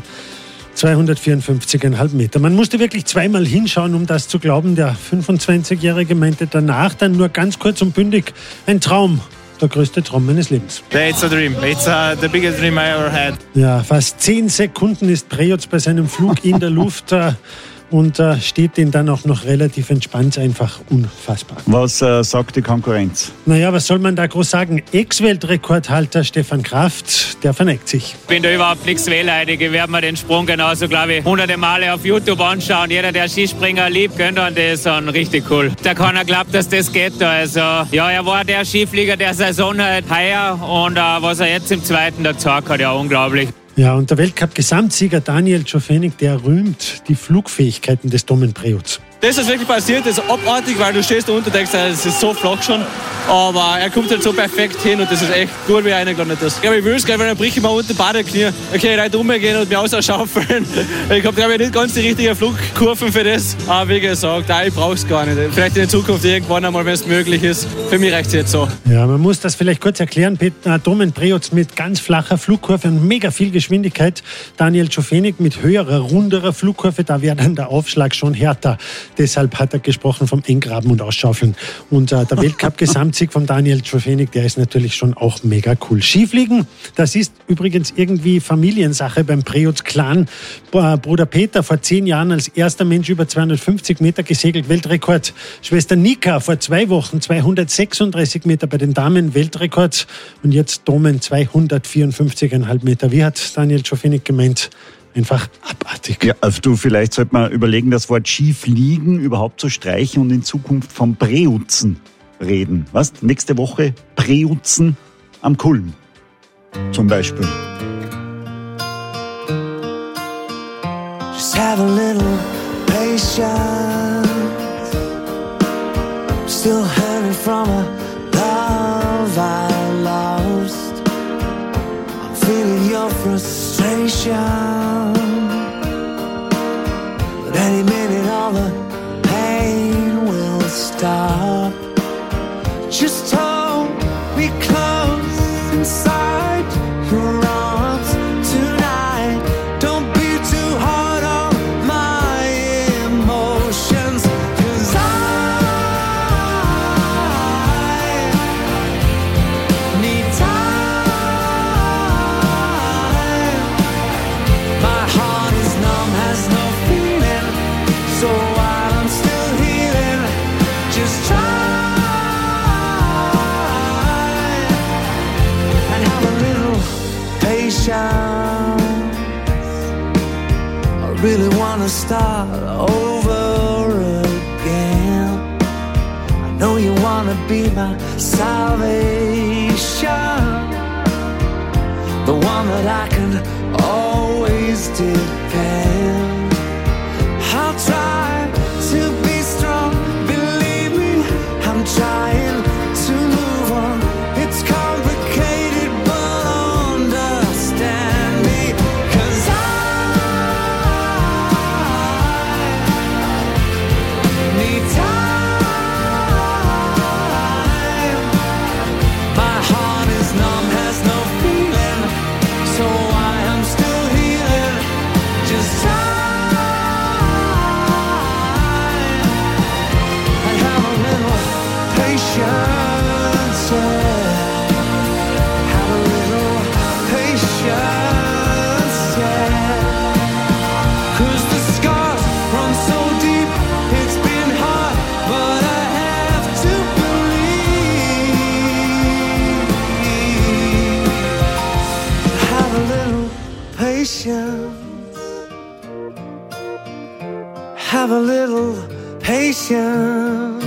254,5 Meter. Man musste wirklich zweimal hinschauen, um das zu glauben. Der 25-Jährige meinte danach dann nur ganz kurz und bündig, ein Traum. Der größte Traum meines Lebens. It's a dream. It's the biggest dream I ever had. Ja, fast 10 Sekunden ist Prejoc bei seinem Flug in der Luft und steht ihn dann auch noch relativ entspannt, einfach unfassbar. Was sagt die Konkurrenz? Naja, was soll man da groß sagen? Ex-Weltrekordhalter Stefan Kraft, der verneigt sich. Ich bin da überhaupt nichts wehleidig. Ich werde mir den Sprung genauso, glaube ich, hunderte Male auf YouTube anschauen. Jeder, der Skispringer liebt, gönnt an das und richtig cool. Da keiner glaubt, dass das geht. Also, ja, er war der Skiflieger der Saison halt heuer und was er jetzt im zweiten da gezeigt hat, ja, unglaublich. Ja, und der Weltcup-Gesamtsieger Daniel Czofenik, der rühmt die Flugfähigkeiten des Domen Prejoc. das, was wirklich passiert, ist abartig, weil du stehst da unten und denkst, es ist so flach schon. Aber er kommt halt so perfekt hin und das ist echt gut, wie er reingelandet ist. Ich glaube, ich will es gleich, weil dann brich ich mal unten Badeknie. Okay, Leute umgehen und mir ausschaufeln. Ich habe, glaube ich, nicht ganz die richtigen Flugkurven für das. Aber wie gesagt, ich brauche es gar nicht. Vielleicht in der Zukunft irgendwann einmal, wenn es möglich ist. Für mich reicht es jetzt so. Ja, man muss das vielleicht kurz erklären. Domen Preutz mit ganz flacher Flugkurve und mega viel Geschwindigkeit. Daniel Czofenik mit höherer, runderer Flugkurve. Da wäre dann der Aufschlag schon härter. Deshalb hat er gesprochen vom Eingraben und Ausschaufeln. Und der Weltcup-Gesamtsieg von Daniel Czofenik, der ist natürlich schon auch mega cool. Skifliegen, das ist übrigens irgendwie Familiensache beim Preutz-Clan. Bruder Peter vor 10 Jahren als erster Mensch über 250 Meter gesegelt, Weltrekord. Schwester Nika vor 2 Wochen 236 Meter bei den Damen, Weltrekord. Und jetzt Domen 254,5 Meter. Wie hat Daniel Czofenik gemeint? Einfach abartig. Ja, also du, vielleicht sollte man überlegen, das Wort Skifliegen überhaupt zu streichen und in Zukunft vom Preutzen reden. Was? Nächste Woche Preutzen am Kulm. Zum Beispiel. Just have a little patience. Still hurting from a love I lost. I'm feeling your frustration. But any minute all the pain will stop. Just hold me close inside your arms tonight. Don't be too hard on my emotions, 'cause I need time. My heart is numb, has no feeling. So while I'm still healing, just try. I really wanna start over again. I know you wanna be my salvation, the one that I can always depend. I'll try to be strong, believe me, I'm trying to move on. It's complicated, but understand me, 'cause I need time. My heart is numb, has no feeling, so I am still healing. Just time. And have a little patience, yeah. Have a little patience, yeah. 'Cause the scars run so deep, it's been hard, but I have to believe. Have a little patience. Have a little patience.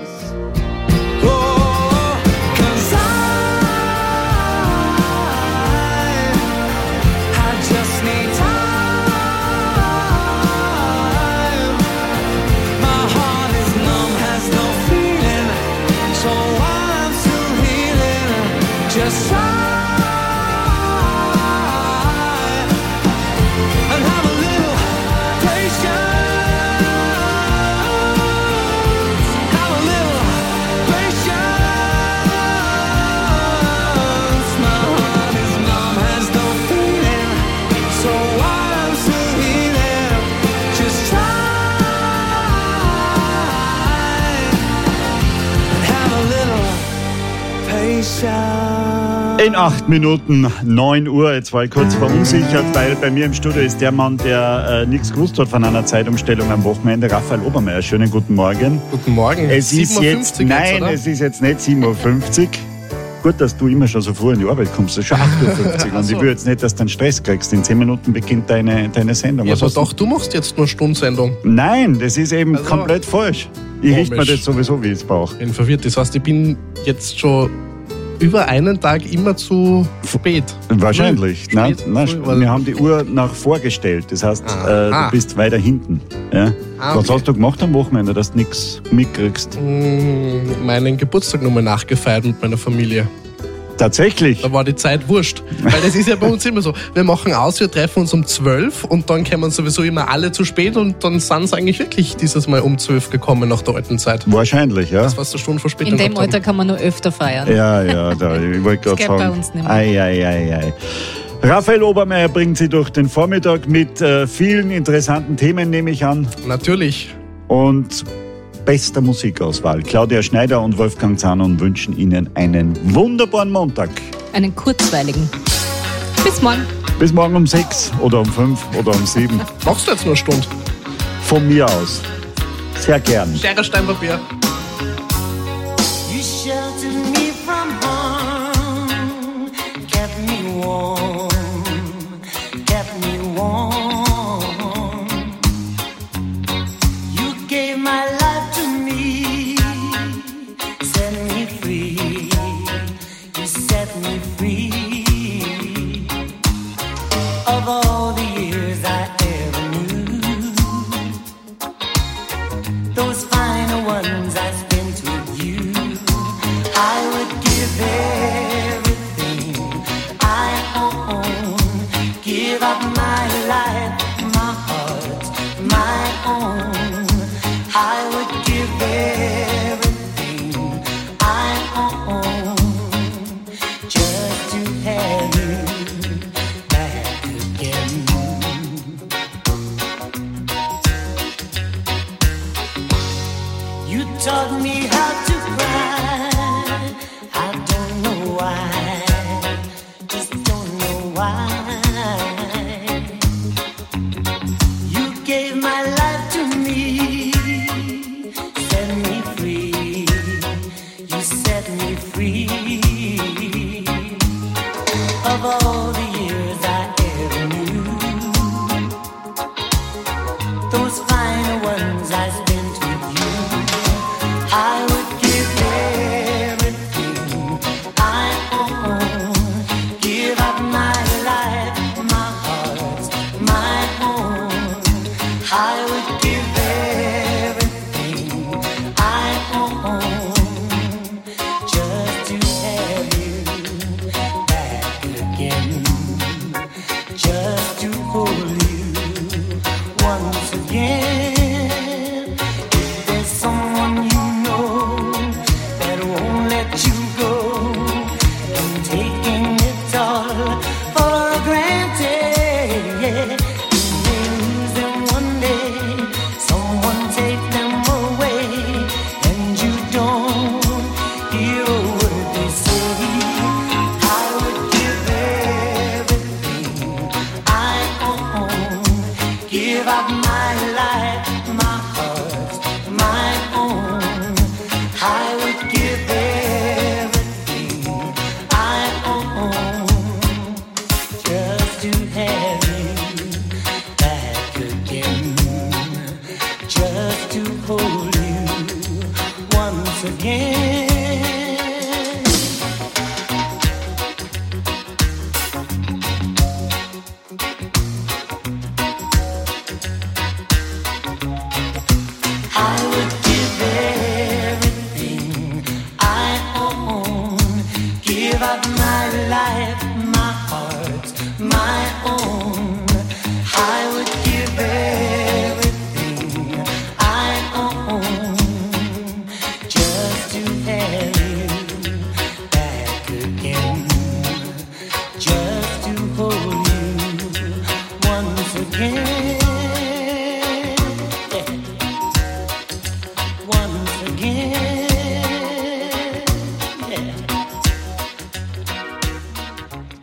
Oh, 'cause I just need time. My heart is numb, has no feeling, so I'm still healing. Just try and have a little patience. Have a little patience. My heart is numb, has no feeling, so I'm still healing. Just try and have a little patience. In 8 Minuten, 9 Uhr. Jetzt war ich kurz verunsichert, weil bei mir im Studio ist der Mann, der nichts gewusst hat von einer Zeitumstellung am Wochenende, Raphael Obermeier. Schönen guten Morgen. Guten Morgen. Es ist jetzt, nein, oder? es ist jetzt nicht 7.50 Uhr. Gut, dass du immer schon so früh in die Arbeit kommst. Es ist schon 8.50 Uhr. Und ich will jetzt nicht, dass du einen Stress kriegst. In 10 Minuten beginnt deine Sendung. Ja, Was aber hast du- doch, du machst jetzt nur Stundensendung. Nein, das ist eben Also, komplett falsch. Ich richte mir komisch. das sowieso, wie ich es brauche. Ich bin verwirrt. Das heißt, ich bin jetzt schon über einen Tag immer zu spät. Wahrscheinlich. Früh, Nein, spät, nein, früh, weil- wir haben die Uhr nach vorgestellt. Das heißt, du bist weiter hinten. Ja? Ah, Was okay. hast du gemacht am Wochenende, dass du nichts mitkriegst? Meinen Geburtstag nochmal nachgefeiert mit meiner Familie. Tatsächlich? Da war die Zeit wurscht. Weil das ist ja bei uns immer so. Wir machen aus, wir treffen uns um 12 und dann kommen sowieso immer alle zu spät und dann sind es eigentlich wirklich dieses Mal um 12 gekommen nach der alten Zeit. Wahrscheinlich, ja. Das war eine Stunde Verspätung. In dem gehabt haben. Alter kann man nur öfter feiern. Ja, ich wollte Das gerade geht sagen. bei uns nicht mehr. Ei. Raphael Obermeier bringt Sie durch den Vormittag mit vielen interessanten Themen, nehme ich an. Natürlich. Und bester Musikauswahl. Claudia Schneider und Wolfgang Zahnon wünschen Ihnen einen wunderbaren Montag. Einen kurzweiligen. Bis morgen. Bis morgen um 6 oder um 5 oder um 7. Machst du jetzt nur eine Stunde? Von mir aus. Sehr gern. Schere, Stein, Papier. You sheltered me from harm, kept me warm, kept me warm. You gave my life to me, set me free, you set me free. Of all the years I ever knew, those final ones I spent with you, I would give everything I own, give up my life, my heart, my own. I would give everything I own just to have you back again. You taught me how to cry. I don't know why, just don't know why. You gave my life to me, set me free. You set me free. Of all the years I ever knew, those final ones I spent with you, I would give everything I own, give up my life, my heart, my own. I would give everything I own just to have you back again, just to hold you once again. If there's someone you know that won't let you go, and taking it all for granted, yeah. You may lose them one day, someone take them away, and you don't hear a word they say. I would give everything I own, give up my life, my heart, my own. I would give everything I own just to have you back again, just to hold you once again. I would give everything I own, give up my life, my heart, my own. I would give everything I own just to have you back again, just to hold you once again. Once again, yeah.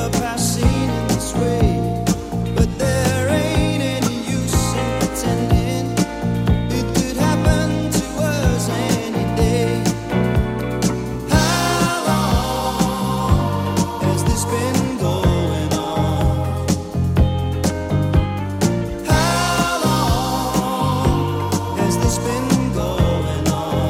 love has seen in this way. But there ain't any use in pretending it could happen to us any day. How long has this been going on? How long has this been going on?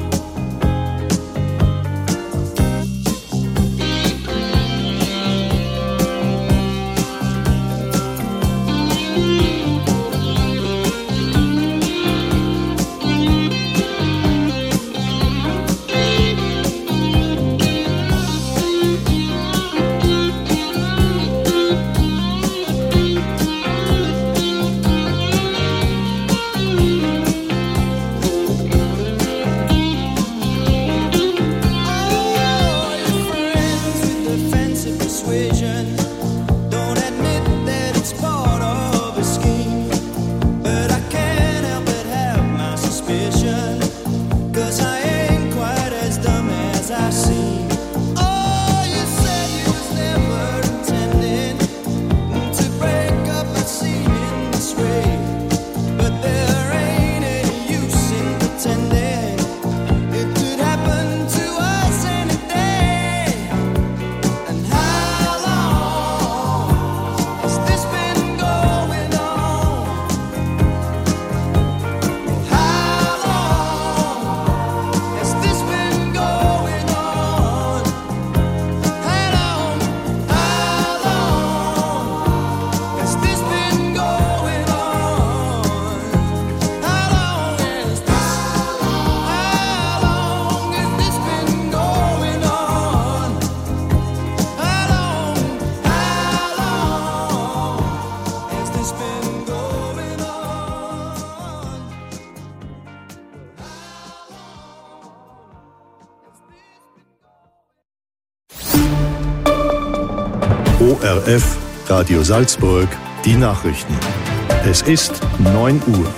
Defensive persuasion don't admit that it's part of a scheme, but I can't help but have my suspicion, 'cause I ain't quite as dumb as I seem. Oh, you said you was never intending to break up a scene in this way, but there ain't any use in pretending it could happen to us any day. And how long has this been going on? How long has this been going on? How long has this been going on? How long has this been going on? How long has this been going on? ORF Radio Salzburg, die Nachrichten. Es ist 9 Uhr.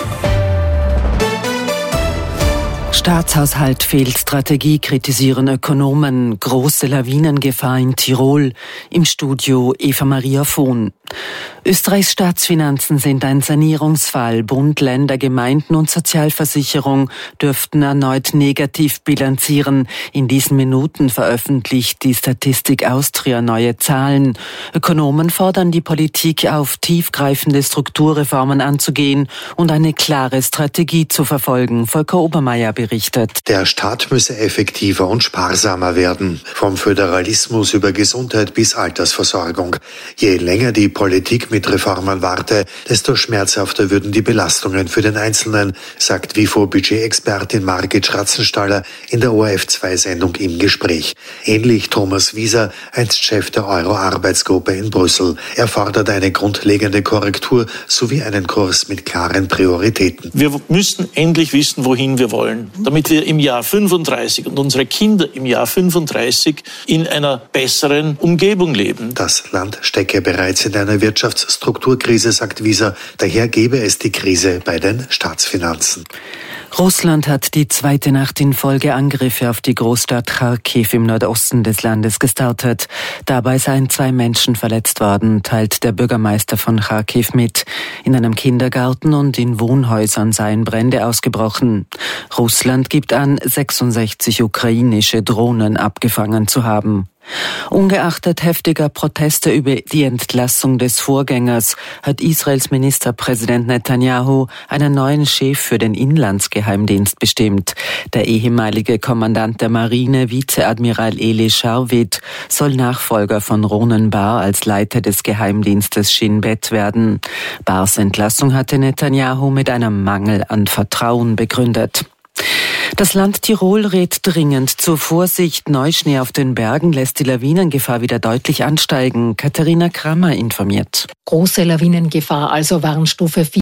Staatshaushalt fehlt Strategie, kritisieren Ökonomen. Große Lawinengefahr in Tirol. Im Studio Eva Maria Vohn. Österreichs Staatsfinanzen sind ein Sanierungsfall. Bund, Länder, Gemeinden und Sozialversicherung dürften erneut negativ bilanzieren. In diesen Minuten veröffentlicht die Statistik Austria neue Zahlen. Ökonomen fordern die Politik auf, tiefgreifende Strukturreformen anzugehen und eine klare Strategie zu verfolgen. Volker Obermeier berichtet. Der Staat müsse effektiver und sparsamer werden. Vom Föderalismus über Gesundheit bis Altersversorgung. Je länger die Politik mit Reformen warte, desto schmerzhafter würden die Belastungen für den Einzelnen, sagt WIFO-Budget-Expertin Margit Schratzenstaller in der ORF2-Sendung Im Gespräch. Ähnlich Thomas Wieser, einst Chef der Euro-Arbeitsgruppe in Brüssel. Er fordert eine grundlegende Korrektur sowie einen Kurs mit klaren Prioritäten. Wir müssen endlich wissen, wohin wir wollen, damit wir im Jahr 35 und unsere Kinder im Jahr 35 in einer besseren Umgebung leben. Das Land stecke bereits in einer Wirtschaftsstrukturkrise, sagt Wieser. Daher gebe es die Krise bei den Staatsfinanzen. Russland hat die zweite Nacht in Folge Angriffe auf die Großstadt Kharkiv im Nordosten des Landes gestartet. Dabei seien 2 Menschen verletzt worden, teilt der Bürgermeister von Kharkiv mit. In einem Kindergarten und in Wohnhäusern seien Brände ausgebrochen. Russland gibt an, 66 ukrainische Drohnen abgefangen zu haben. Ungeachtet heftiger Proteste über die Entlassung des Vorgängers hat Israels Ministerpräsident Netanyahu einen neuen Chef für den Inlandsgeheimdienst bestimmt. Der ehemalige Kommandant der Marine, Vizeadmiral Eli Sharvit, soll Nachfolger von Ronen Bar als Leiter des Geheimdienstes Shin Bet werden. Bars Entlassung hatte Netanyahu mit einem Mangel an Vertrauen begründet. Das Land Tirol rät dringend zur Vorsicht. Neuschnee auf den Bergen lässt die Lawinengefahr wieder deutlich ansteigen. Katharina Krammer informiert. Große Lawinengefahr, also Warnstufe 4.